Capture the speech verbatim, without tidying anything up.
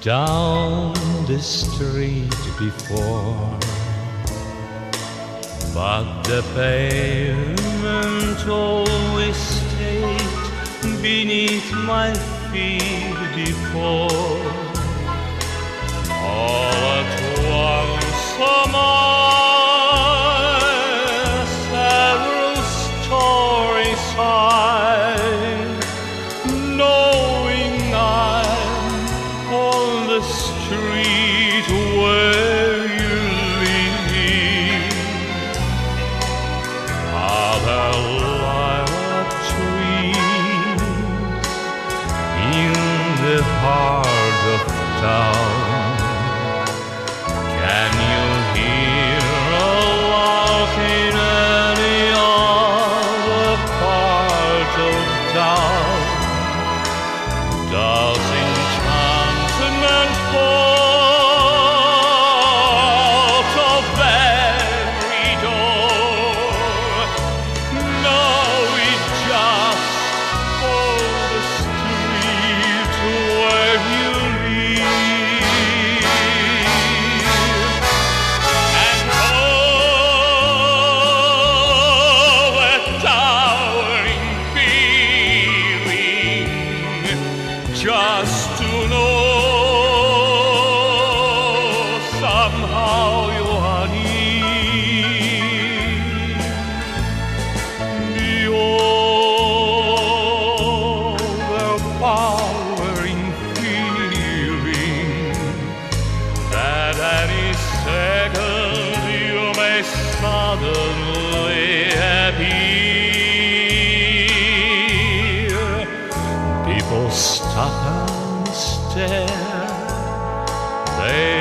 down the street before, but the pavement always stayed beneath my feet before. All at once some several stories high, knowing I'm on the street where you live. Other lilac trees in the heart of town. Can you hear a lark in any other part of town? Does enchantment fall of every door? No, it just for the street where you live. And oh, that towering feeling, just to know somehow you are near. The overpowering feeling that any second you may suddenly appear. People stop and stare. They